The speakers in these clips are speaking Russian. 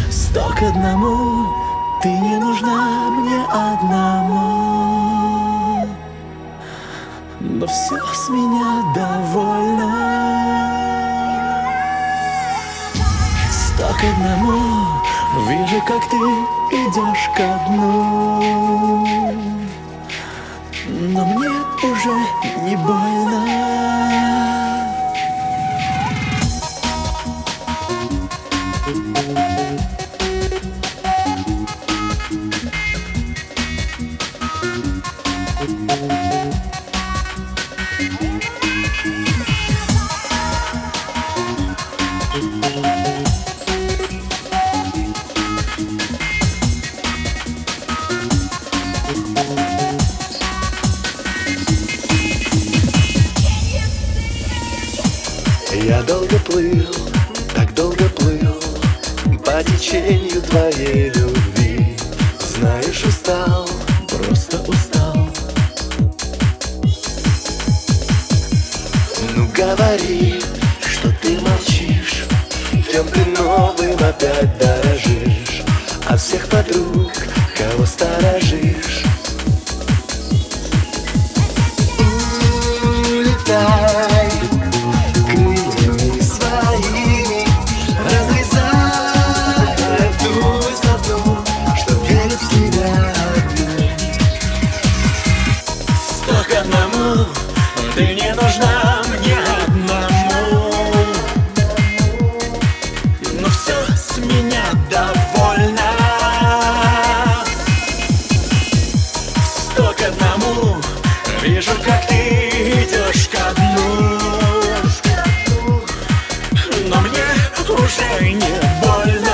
100 к 1, ты не нужна мне одному, но все с меня довольно. 100 к 1, вижу, как ты идешь ко дну, но мне уже не больно. Я долго плыл, так долго плыл по течению твоей любви. Знаешь, устал, просто устал. Ну говори, что ты молчишь, чем ты новым опять дорожишь, от всех подруг кого сторожишь. Улетай крыльями своими, разрезая ту высоту, что верит в тебя. 100 к 1, ты не нужна мне одному, но все с меня довольно. 100 к 1, вижу, как ты идешь ко дну, но мне уже не больно.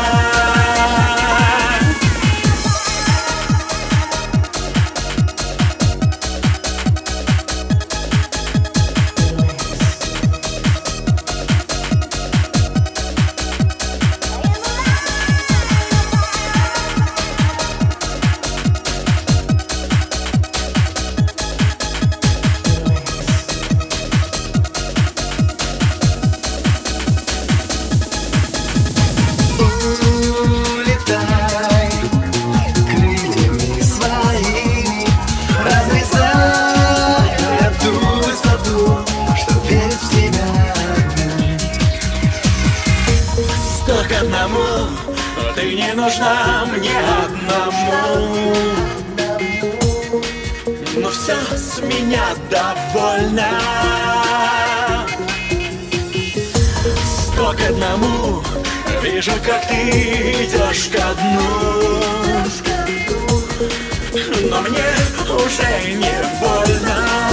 Ты не нужна мне одному, но все с меня довольно. 100 к 1, вижу, как ты идешь ко дну, но мне уже не больно.